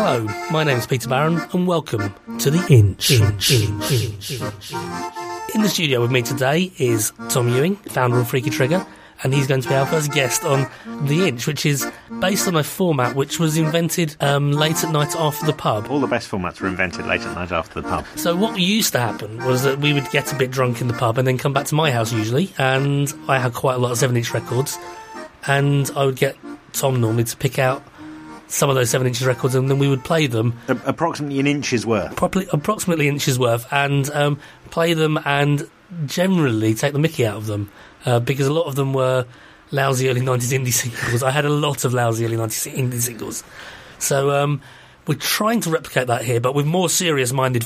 Hello, my name's Peter Barron, and welcome to The Inch. In the studio with me today is Tom Ewing, founder of Freaky Trigger, and he's going to be our first guest on The Inch, which is based on a format which was invented late at night after the pub. All the best formats were invented late at night after the pub. So what used to happen was that we would get a bit drunk in the pub and then come back to my house usually, and I had quite a lot of 7-inch records, and I would get Tom normally to pick out some of those 7-inch records, and then we would play them. Approximately an inch's worth. Approximately an inch's worth, and play them and generally take the mickey out of them, because a lot of them were lousy early 90s indie singles. I had a lot of lousy early 90s indie singles. So we're trying to replicate that here, but with more serious-minded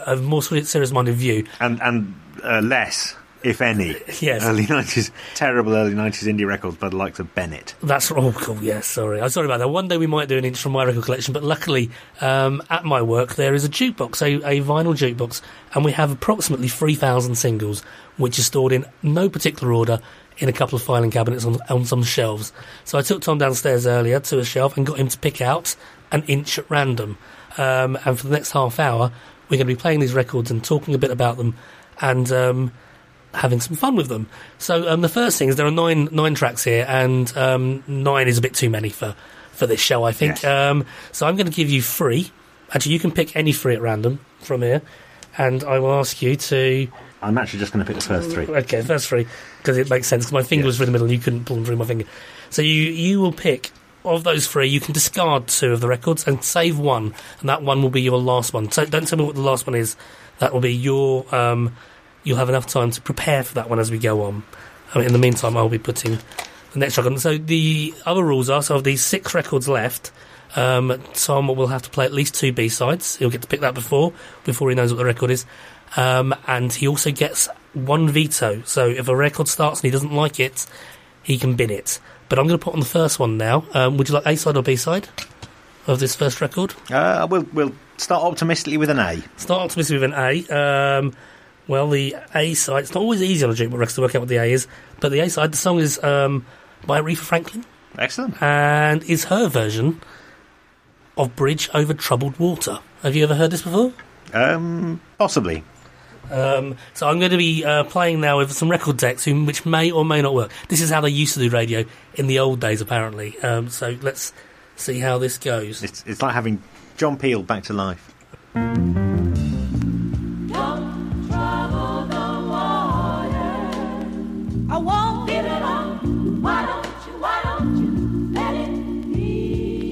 view. And less, if any, yes. early 90s indie records by the likes of Bennett. That's cool. Yes, sorry. I'm sorry about that. One day we might do an inch from my record collection, but luckily at my work there is a jukebox, a vinyl jukebox, and we have approximately 3,000 singles, which is stored in no particular order in a couple of filing cabinets on some shelves. So I took Tom downstairs earlier to a shelf and got him to pick out an inch at random. And for the next half hour, we're going to be playing these records and talking a bit about them and having some fun with them. So the first thing is there are nine tracks here, and 9 is a bit too many for this show, I think. Yes. So I'm going to give you 3. Actually, you can pick any 3 at random from here, and I will ask you to... I'm actually just going to pick the first 3. Okay, first 3, because it makes sense, because my finger was through the middle and you couldn't pull them through my finger. So you will pick, of those 3, you can discard 2 of the records and save 1, and that one will be your last one. So don't tell me what the last one is. That will be your... you'll have enough time to prepare for that one as we go on. In the meantime, I'll be putting the next record on. So the other rules are, so of these 6 records left, Tom will have to play at least 2 B-sides. He'll get to pick that before he knows what the record is. And he also gets 1 veto. So if a record starts and he doesn't like it, he can bin it. But I'm going to put on the first one now. Would you like A-side or B-side of this first record? We'll start optimistically with an A. Start optimistically with an A. Well, the A side, it's not always easy on a jukebox record to work out what the A is, but the A side, the song is by Aretha Franklin. Excellent. And is her version of Bridge Over Troubled Water. Have you ever heard this before? Possibly. So I'm going to be playing now with some record decks which may or may not work. This is how they used to do radio in the old days, apparently. So let's see how this goes. It's like having John Peel back to life. I won't give it up. Why don't you let it be?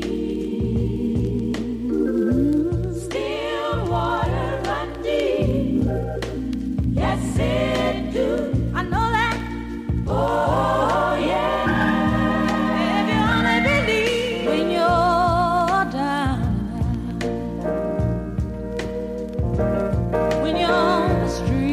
Still water run deep. Yes, it do. I know that. Oh, yeah. If you only believe when you're down, when you're on the street.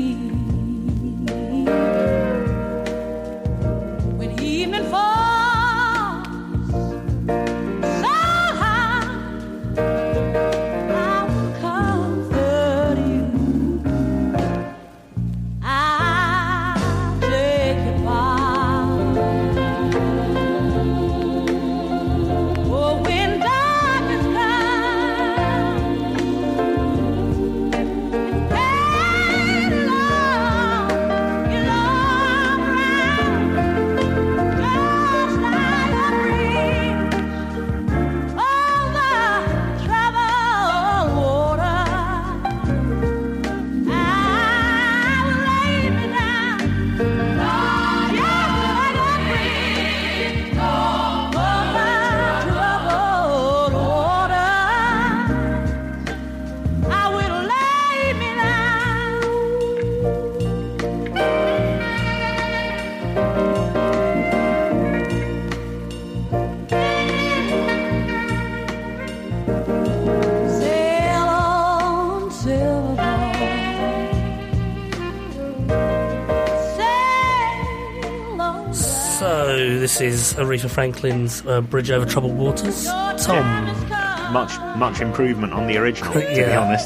This is Aretha Franklin's Bridge Over Troubled Waters. Tom. Much improvement on the original, to be honest.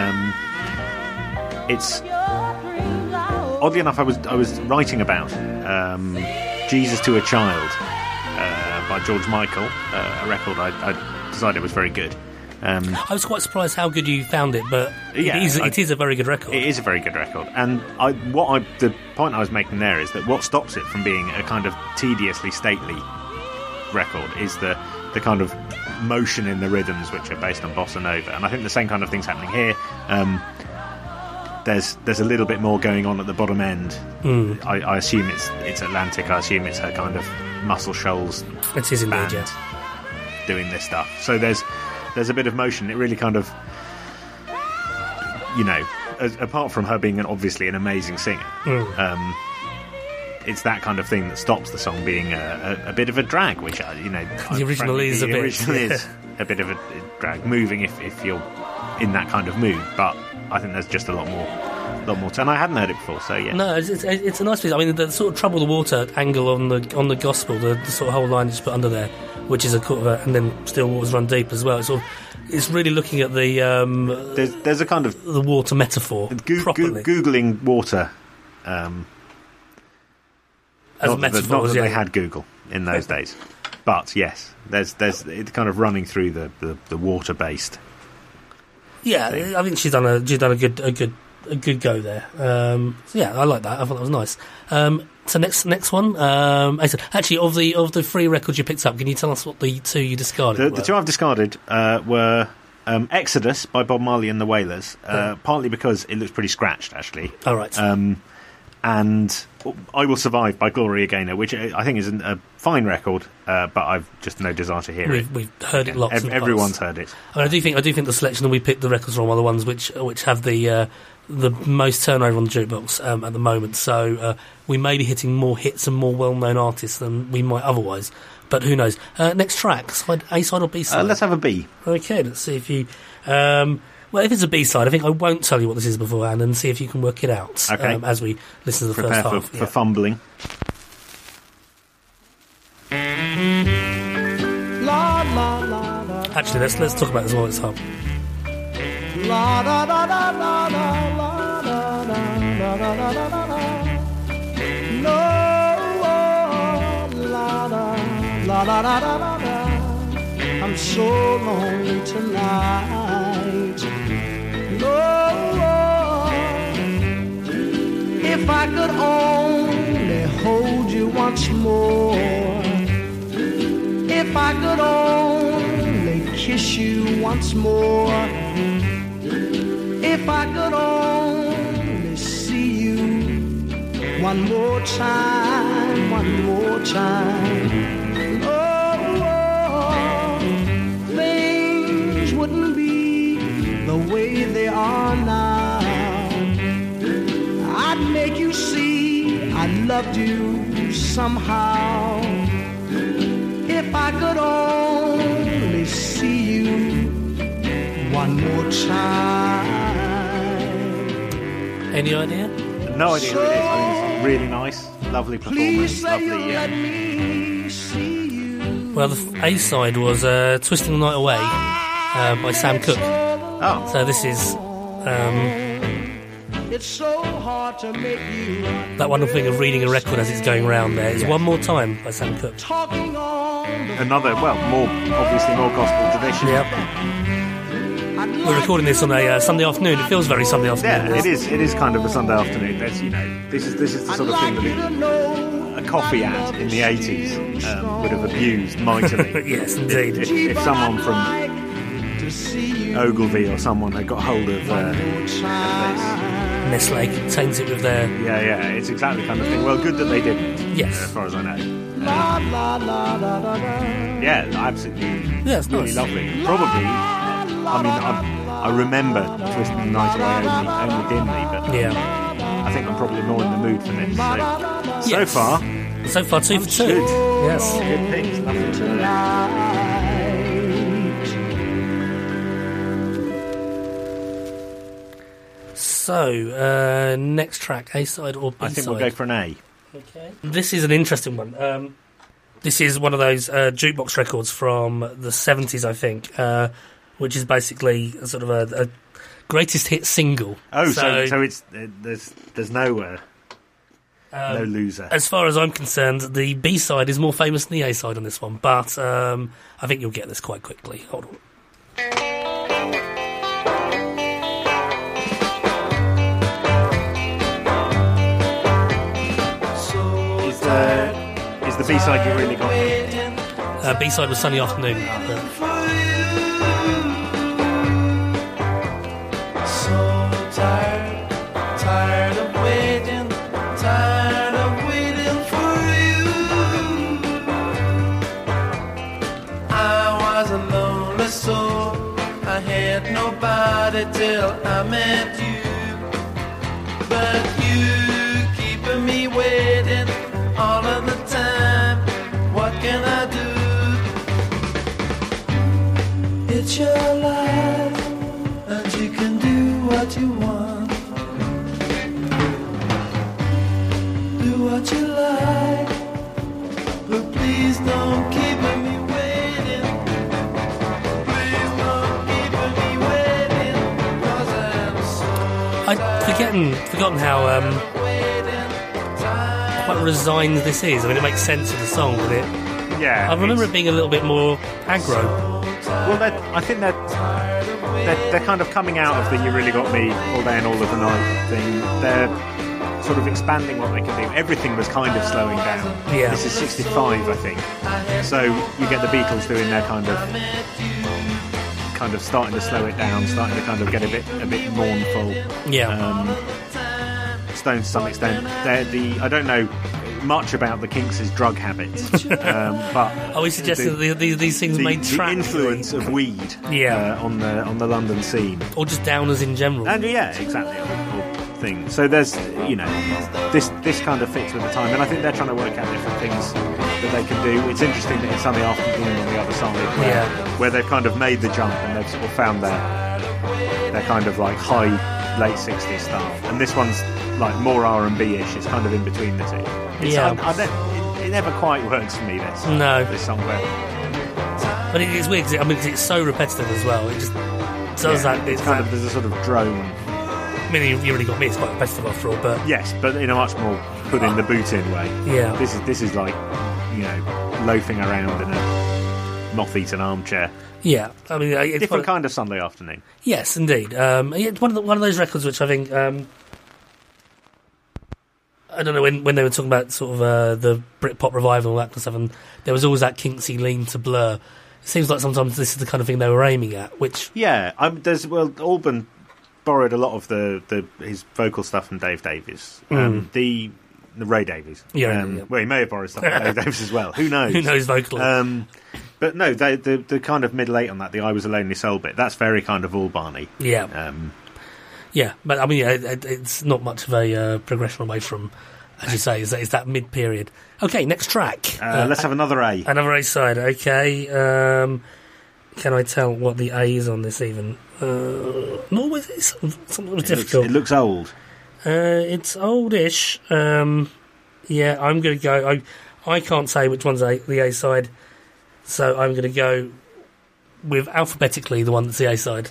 It's oddly enough, I was writing about Jesus to a Child by George Michael, a record I decided was very good. I was quite surprised how good you found it, but Yeah, it is a very good record. It is a very good record, and the point I was making there is that what stops it from being a kind of tediously stately record is the kind of motion in the rhythms which are based on bossa nova, and I think the same kind of thing's happening here. There's a little bit more going on at the bottom end. I assume it's Atlantic. I assume it's her kind of Muscle Shoals It is indeed, band yeah. doing this stuff. So there's a bit of motion. It really kind of, apart from her being obviously an amazing singer, it's that kind of thing that stops the song being a bit of a drag, which The original is a bit, is a bit of a drag, moving if you're in that kind of mood. But I think there's just a lot more and I hadn't heard it before, so yeah. No, it's a nice piece. I mean, the sort of Trouble the Water angle on the gospel, the sort of whole line is put under there, which is a sort of and then Still Waters Run Deep as well. It's really looking at the there's a kind of the water metaphor properly. Googling water. As not metaphors, that yeah. they had Google in those days, but yes, there's it's kind of running through the water based. Yeah, I think she's done a good go there. So yeah, I like that. I thought that was nice. So next one. Actually, of the three records you picked up, can you tell us what the two you discarded? The two I've discarded were Exodus by Bob Marley and the Wailers, partly because it looks pretty scratched actually. All right. And I Will Survive by Gloria Gaynor, which I think is a fine record, but I've just no desire to hear it. We've heard it lots. Everyone's heard it. I do think the selection that we picked the records from are the ones which have the most turnover on the jukebox at the moment. So we may be hitting more hits and more well-known artists than we might otherwise. But who knows? Next track, A side or B side? Let's have a B. Okay, let's see if you. Well, if it's a B-side, I think I won't tell you what this is beforehand and see if you can work it out as we listen to the Prepare first half. for fumbling. Actually, let's talk about this while it's up. I'm so lonely tonight. Lord, if I could only hold you once more, if I could only kiss you once more, if I could only see you one more time, one more time. Wouldn't be the way they are now. I'd make you see I loved you somehow. If I could only see you one more time. Any idea? No idea who it is. I think it's really nice, lovely performance, Let lovely. me see you. Well, the A-side was Twisting the Night Away by Sam Cooke. Oh, So this is It's so hard to make you that wonderful thing of reading a record as it's going round there. It's Yeah. One More Time by Sam Cooke. talking on the another obviously more gospel tradition. Yeah. We're recording this on a Sunday afternoon. It feels very Sunday afternoon. Yeah, it is. It is kind of a Sunday afternoon. There's, this is the sort of thing that a coffee ad in the 80s would have abused mightily. Yes, indeed. If someone from Ogilvy or someone had got hold of this. Nestle contains it with their... Yeah, it's exactly the kind of thing. Well, good that they didn't. Yes. As far as I know. Yeah, absolutely. Yeah, it's really nice. lovely. Probably. I remember Twisting the Night Away only dimly, but Yeah. I think I'm probably more in the mood for this. So Yes. far, So far, 2 for 2. good. Yes. Good things. Lovely. So, next track, A-side or B-side? I think we'll go for an A. Okay. This is an interesting one. This is one of those jukebox records from the 70s, I think, which is basically a sort of a greatest hit single. Oh, so it's there's no loser. As far as I'm concerned, the B-side is more famous than the A-side on this one, but I think you'll get this quite quickly. Hold on. Is the B-side You Really Got Me? B-side was Sunny Afternoon. So tired, tired of waiting, tired of waiting for you. I was a lonely soul, I had nobody till I met you. But you keeping me waiting all of the time. What can I do? It's your life, and you can do what you want. Do what you like, but please don't keep me waiting. Please don't keep me waiting, 'cause I'm so I'd forgotten how quite resigned this is. I mean, it makes sense of the song, but Yeah. I remember it being a little bit more aggro. Well, I think they're kind of coming out of the You Really Got Me All Day and All of the Night thing. They're sort of expanding what they can do. Everything was kind of slowing down. Yeah. This is 65, I think. So you get the Beatles doing their kind of starting to slow it down, starting to kind of get a bit mournful. Yeah. Stones to some extent. I don't know much about the Kinks' drug habits, but Are we suggesting that these things made the tracks? influence of weed on the London scene. Or just downers in general? And yeah, exactly. Or thing. So there's, this kind of fits with the time, and I think they're trying to work out different things that they can do. It's interesting that it's Sunday Afternoon on the other side, where they've kind of made the jump and they've sort of found their kind of like high late 60s stuff, and this one's like more R&B-ish. It's kind of in between the two. It never quite works for me. This song, but it is weird because it's so repetitive as well. It just does that. It's kind of there's a sort of drone. I mean, You Really Got Me. It's quite repetitive after all, but yes, but in a much more put in the boot in way. Yeah, this is like loafing around in a moth-eaten armchair. Yeah, I mean, it's different kind of Sunday afternoon. Yes, indeed. It's one of those records which I think. I don't know when they were talking about sort of the Britpop revival and all that kind of stuff, and there was always that Kinksy lean to Blur. It seems like sometimes this is the kind of thing they were aiming at. Which Alban borrowed a lot of his vocal stuff from Dave Davies, the Ray Davies. Well, he may have borrowed stuff from Dave Davies as well. Who knows? Who knows vocally? But no, the kind of mid-late on that, the I Was a Lonely Soul bit, that's very kind of Albarny. Yeah. Yeah, but I mean, it's not much of a progression away from, as you say, is that mid-period. Okay, next track. Let's have another A. Another A side, okay. Can I tell what the A is on this even? No, it's something difficult. It looks old. It's oldish. Yeah, I'm going to go... I can't say which one's the A side, so I'm going to go with alphabetically the one that's the A side.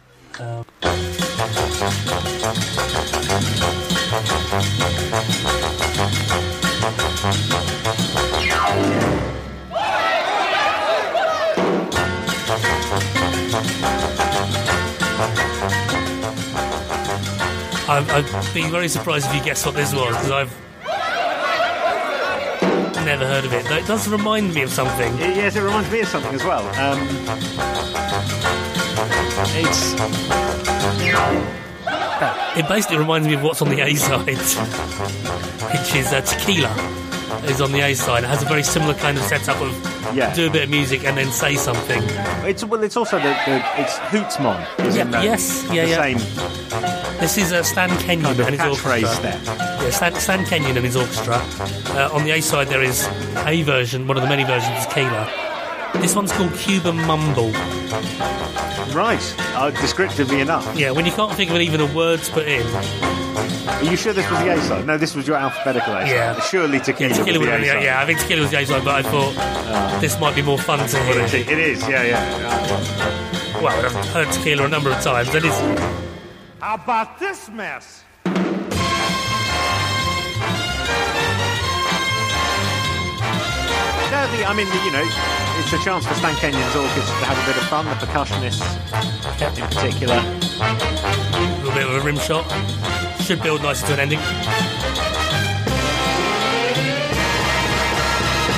I'd be very surprised if you guessed what this was, because I've never heard of it. Though it does remind me of something. Yes, it reminds me of something as well. It basically reminds me of what's on the A side, which is Tequila is on the A side. It has a very similar kind of setup of do a bit of music and then say something. It's also it's Hootsmon. Same. This is Stan Kenyon kind of and his orchestra. Step. Yeah, Stan Kenyon and his orchestra. On the A side there is a version, one of the many versions of Tequila. This one's called Cuban Mumble. Right, descriptively enough. Yeah, when you can't think of even a word to put in. Are you sure this was the A side? No, this was your alphabetical A side. Yeah. Surely Tequila was the A side. Yeah, I think Tequila was the A side, but I thought this might be more fun to hear. It is, yeah. Well, I've heard Tequila a number of times. That is. How about this mess? It's a chance for Stan Kenyon's orchestra to have a bit of fun. The percussionists, in particular. A little bit of a rim shot. Should build nicely to an ending.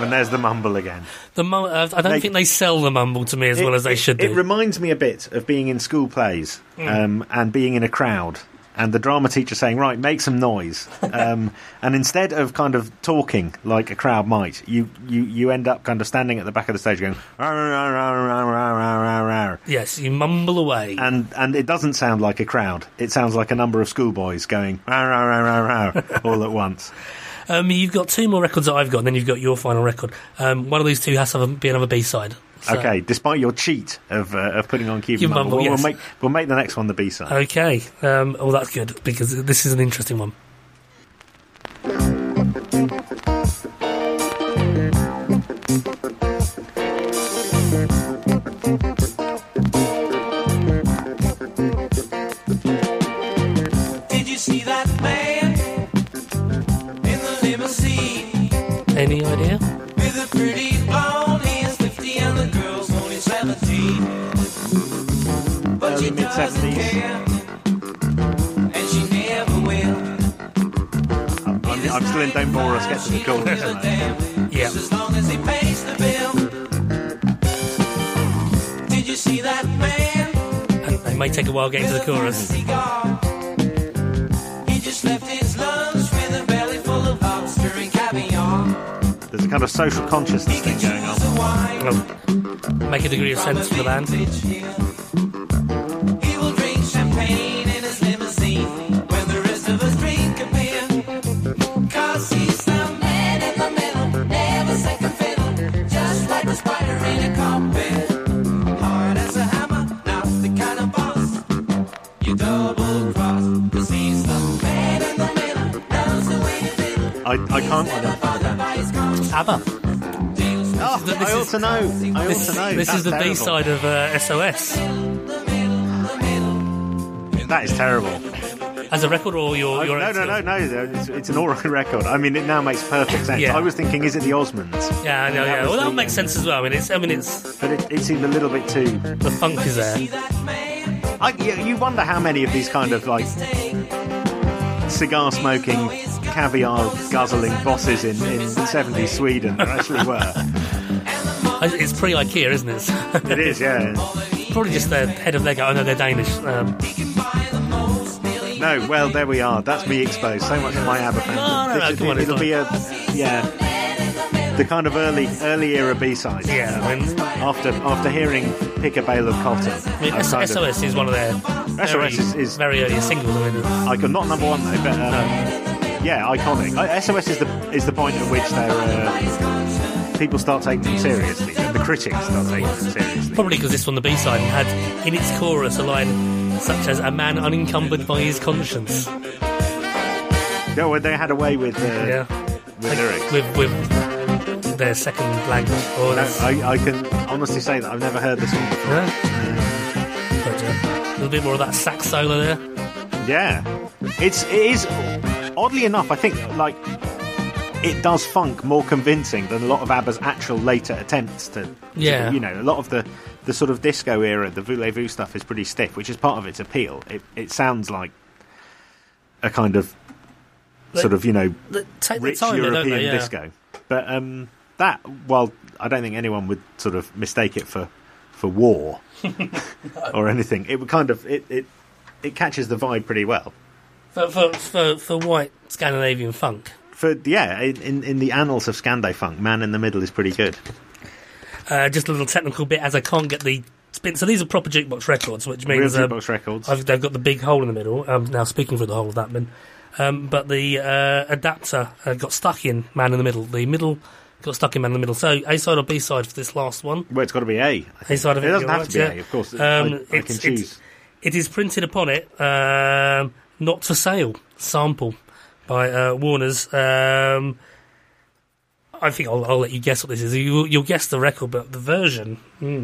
and there's the mumble again. I don't think they sell the mumble to me as well as they should do. It reminds me a bit of being in school plays and being in a crowd. And the drama teacher saying, right, make some noise. And instead of kind of talking like a crowd might, you end up kind of standing at the back of the stage going, "Rar, rar, rar, rar, rar, rar, rar." Yes, you mumble away. And it doesn't sound like a crowd. It sounds like a number of schoolboys going, "Rar, rar, rar, rar, rar," all at once. You've got 2 more records that I've got, and then you've got your final record. One of these 2 has to be another B-side. So. Okay, despite your cheat of putting on Cube Mumble, yes. we'll make the next one the B-side. Okay, well that's good, because this is an interesting one. Did you see that man in the limousine? Any idea? With a pretty blonde, he is 50 and the girl's only 17. But she doesn't mid-70s. care, and she never will. I'm still in Don't Bore Us, get to the chorus. Yeah. As long as he pays the bill. Did you see that man? And they may take a while getting to the chorus. He just left his lunch with a belly full of lobster and caviar. There's a kind of social consciousness thing going on. Well, make a degree of sense for the band. He will drink champagne in his limousine when the rest of us drink a beer. 'Cause he's the man in the middle, never second fiddle, just like the spider in a carpet. Hard as a hammer, not the kind of boss you double cross. 'Cause he's the man in the middle, knows the way to fiddle. I can't identify the band. ABBA. I ought to know. This is the That's B-side of SOS. That is terrible. As a record or your No. It's an oral record. I mean, it now makes perfect sense. Yeah. I was thinking, is it the Osmonds? Yeah, I know, That yeah. was Well, that the- makes sense as well. I mean, it's But it seemed a little bit too. the funk is there. You wonder how many of these kind of like cigar smoking, caviar guzzling bosses in 70s Sweden there actually were. It's pre-IKEA, isn't it? It is, yeah. Probably just the head of Lego. Oh no, they're Danish. No, well, there we are. That's me exposed. So much of my ABBA fandom. No, come on, it's It'll be the kind of early era B-side. Yeah, I mean, After hearing Pick a Bale of Cotton. SOS is one of their SOS is very early singles. I mean, not number one though, but yeah, iconic. SOS is the point at which they're people start taking them seriously, and the critics start taking them seriously. probably because this one, the B-side, had in its chorus a line such as "a man unencumbered by his conscience." Yeah, well, they had a way with Yeah, lyrics. with their second language. Or I can honestly say that I've never heard this one before. But, a little bit more of that sax solo there. Yeah, it is. Oddly enough, I think like it does funk more convincing than a lot of ABBA's actual later attempts to. Yeah. A lot of the sort of disco era, the voulez-vous stuff is pretty stiff, which is part of its appeal. It sounds like a kind of sort of Take the rich time there, don't European they? Yeah. disco. But that, well, I don't think anyone would sort of mistake it for war or anything. It would kind of it catches the vibe pretty well. For white Scandinavian funk. In the annals of Scande funk, Man in the Middle is pretty good. Just a little technical bit, as I can't get the spin. So these are proper jukebox records, which Real means jukebox records. they've got the big hole in the middle. I'm now speaking through the hole of that man. But the adapter got stuck in Man in the Middle. The middle got stuck in Man in the Middle. So A side or B side for this last one? Well, it's got to be A. A side of it. It doesn't you're have to be right, A, yeah. of course. I can choose. It is printed upon it, Not for Sale sample by Warner's. I think I'll let you guess what this is. You'll guess the record, but the version.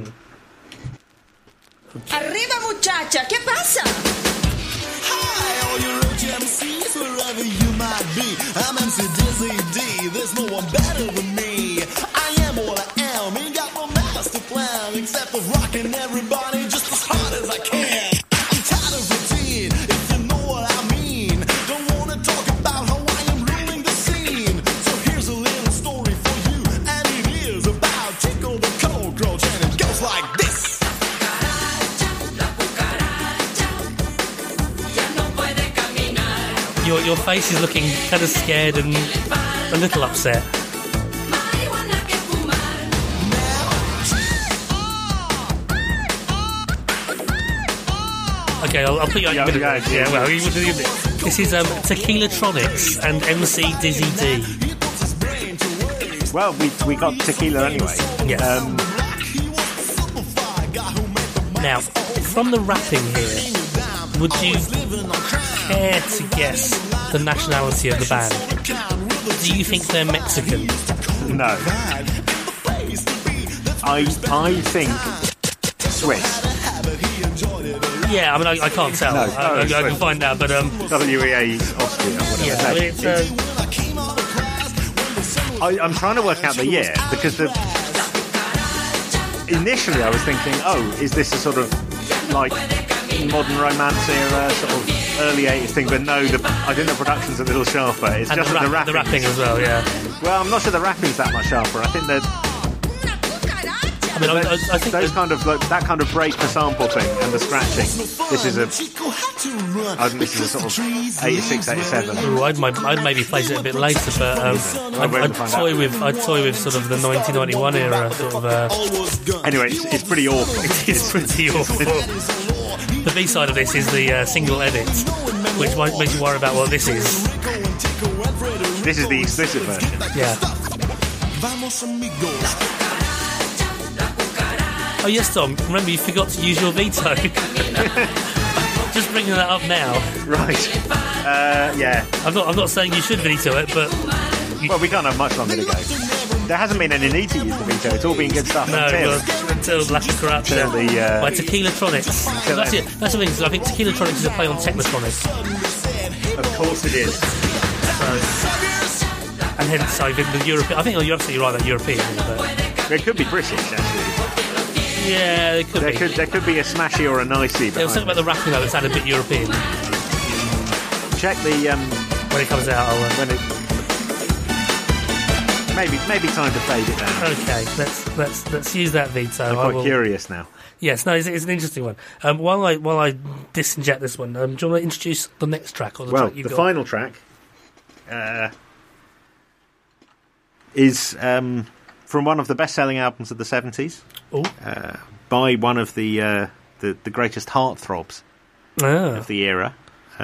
Arriba muchacha, ¿qué pasa? Hi, all you roach MCs, wherever you might be. I'm MC Dizzy D, there's no one better than me. I am what I am, ain't got no master plan, except for rocking everybody just as hard as I can. I'm tired of routine, if you know what I mean. Don't wanna talk about how I am ruling the scene. So here's a little story for you and your face is looking kind of scared and a little upset. Okay, I'll put you on your middle. Yeah, well, this is Tequila Tronics and MC Dizzy D. Well, we got tequila anyway. Yes. Now, from the rapping here, would you care to guess the nationality of the band? Do you think they're Mexican? No. I think Swiss. Yeah, I mean, I can't tell. No, I can find out, but WEA Austria, whatever. yeah, I mean, I'm trying to work out the year because initially I was thinking, is this a sort of like modern romance era, sort of early 80s thing? But no, I think the production's a little sharper. It's and just the rapping as well. Yeah. Well, I'm not sure the rapping's that much sharper. I think that. I mean, I think those kind of that kind of break the sample thing and the scratching. This is a sort of 86, 87. Ooh, I'd maybe place it a bit later, but I'd toy with sort of the 1991 era sort of. Anyway, it's pretty awful. It's pretty awful. The B-side of this is the single edit, which might make you worry about what this is. This is the explicit version. Yeah. Oh yes, Tom. Remember, you forgot to use your veto. Just bringing that up now. Right. Yeah. I'm not saying you should veto it, but well, we can't have much longer to go. There hasn't been any need to use the veto. It's all been good stuff until Lack of Corruption by Tequila Tronics. That's it. That's the thing. So I think Tequila Tronics is a play on Technotronics. Of course it is. And hence I think the European. I think you're absolutely right. That European. But it could be British actually. Yeah, it could be. There could be a smashy or a nicey. There was something about the rapping though that sounded a bit European. Check the when it comes out. When it maybe time to fade it down. Okay, let's use that veto. I'm quite curious now. Yes, no, it's an interesting one. While I disinject this one, do you want to introduce the next track or the track you've got? Well, the final track is from one of the best-selling albums of the 70s. By one of the greatest heartthrobs of the era.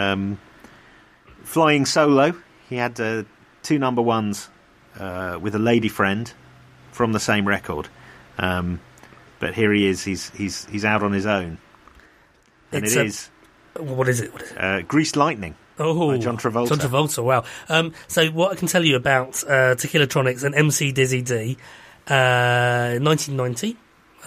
Flying solo. He had 2 number ones with a lady friend from the same record. But here he is. He's out on his own. And it is... What is it? Greased Lightning. Oh, by John Travolta. John Travolta, wow. So what I can tell you about Tequila Tronics and MC Dizzy D, 1990.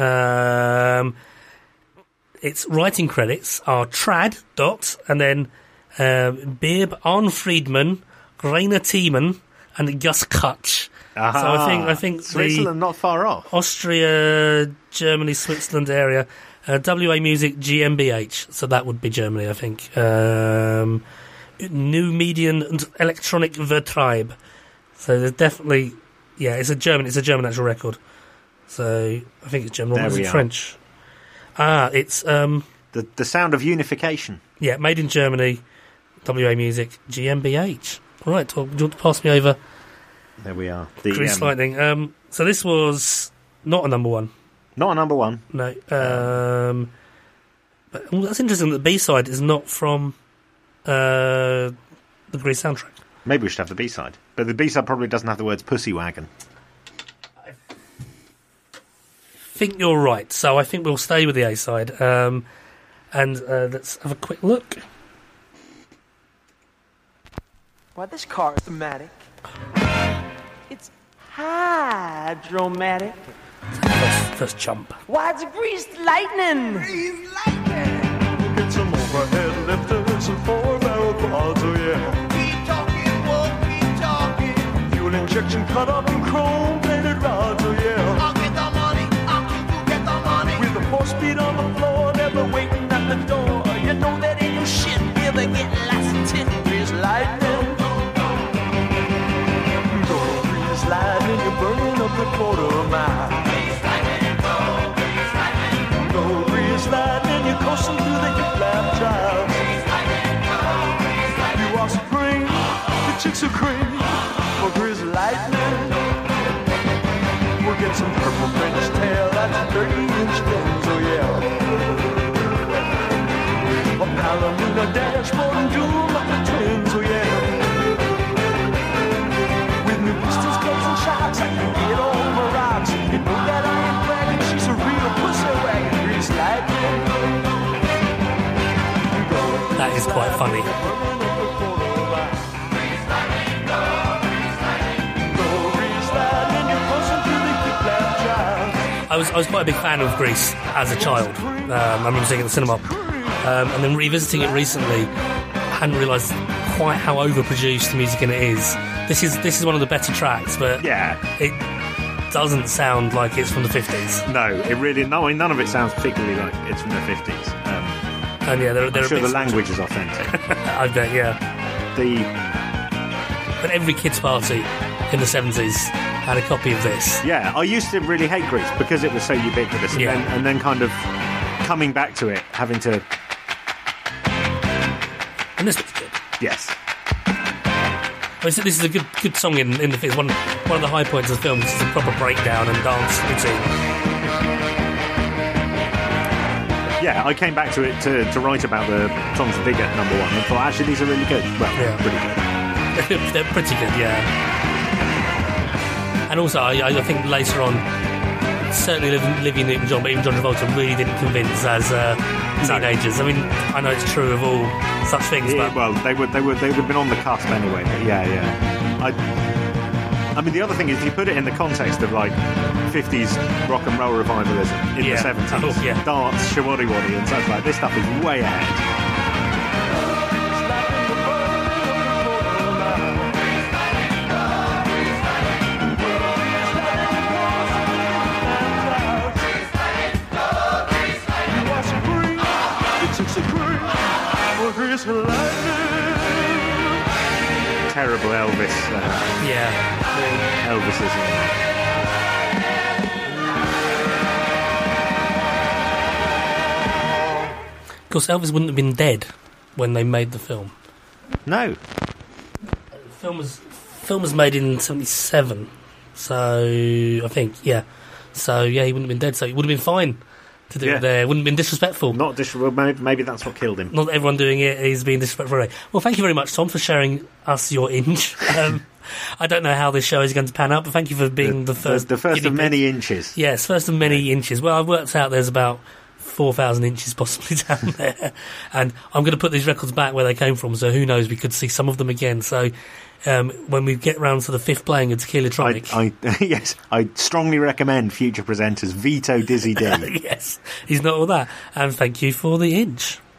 Its writing credits are Trad, and then Beeb, Arne Friedman, Rainer Tiemann, and Gus Kutch. So I think Switzerland not far off. Austria, Germany, Switzerland area. WA Music GmbH. So that would be Germany, I think. New Median and Electronic Vertrieb. So there's definitely, it's a German actual record. So I think it's German. Or is it French? It's the Sound of Unification. Yeah, made in Germany. WA Music GmbH. All right, Tom, do you want to pass me over? There we are. Greased Lightning. So this was not a number one. Not a number one. No. But that's interesting that the B-side is not from the Grease soundtrack. Maybe we should have the B-side. But the B-side probably doesn't have the words Pussy Wagon. I think you're right. So I think we'll stay with the A-side. And let's have a quick look. Why, this car is thematic. It's hydromatic. First jump. Why, it's greased lightning. Greased lightning. Get some overhead lifters and 4-barrel quads, oh yeah. Keep talking, won't keep talking. Fuel injection cut up in chrome-plated rods, oh yeah. I'll get the money, I'll get the money. With the 4-speed on the floor, never waiting at the door. You know that ain't no shit, we'll be getting lots of tin. Greased lightning. Greased lightning, you're burning up the quarter mile. Greased lightning, go, greased lightning. Go, greased lightning, you're coasting through the hip lap drive. Greased lightning, go, greased lightning. You are supreme. 6 of cream for Grease Lightning. We'll get some purple French tail, that's 30-inch fins, oh yeah. A Palomino dashboard and doom of the twins, oh yeah. With new pistols, clubs, and shocks, I can get all my rocks. You know that I ain't bragging, she's a real pussy wagon, Grease Lightning. That is quite funny. I was quite a big fan of Grease as a child. I remember seeing it at the cinema, and then revisiting it recently, I hadn't realised quite how overproduced the music in it is. This is one of the better tracks, but Yeah. it doesn't sound like it's from the 50s. No, it really. No, none of it sounds particularly like it's from the 50s. And yeah, there I'm are sure the bits- language is authentic. I bet, yeah. But every kids' party in the 70s had a copy of this. Yeah, I used to really hate Grease because it was so ubiquitous, Yeah. and then kind of coming back to it, having to. And this was good. Yes. This is a good song in the film. One of the high points of the film. This is a proper breakdown and dance routine. Yeah, I came back to it to write about the songs that did get number one and thought, actually, these are really good. Well, Yeah. pretty good. They're pretty good, yeah. And also, I think later on, certainly Olivia Newton-John, but even John Travolta really didn't convince as teenagers. I mean, I know it's true of all such things, Yeah, but well, they would have been on the cusp anyway. But yeah. I mean, the other thing is, if you put it in the context of like 50s rock and roll revivalism in Yeah. the 70s, Oh, yeah. dance, Shawaddy Waddy, and such like this stuff is way ahead. Terrible Elvis. yeah. Elvisism. Of course, Elvis wouldn't have been dead when they made the film. No. The film was made in 77, so I think, yeah. So, yeah, he wouldn't have been dead, so it would have been fine to do Yeah. it there. It wouldn't have been disrespectful. Not maybe that's what killed him. Not that everyone doing it is being disrespectful. Right. Well, thank you very much, Tom, for sharing us your inch. I don't know how this show is going to pan out, but thank you for being the first. The first guinea of pig. many inches. Yes, first of many inches. Well, I've worked out there's about 4,000 inches possibly down there, and I'm going to put these records back where they came from. So who knows? We could see some of them again. So when we get round to the fifth playing of Tequila Tronic, Yes, I strongly recommend future presenters veto Dizzy D. yes, he's not all that. And thank you for the inch.